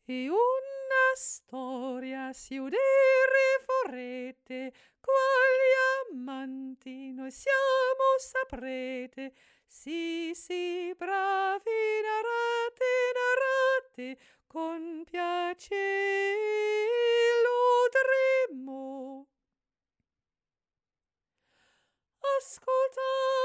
e una storia si udere vorrete, quali amanti noi siamo saprete. Sì, sì, bravi, narrate, con piacere ludremo. Ascoltate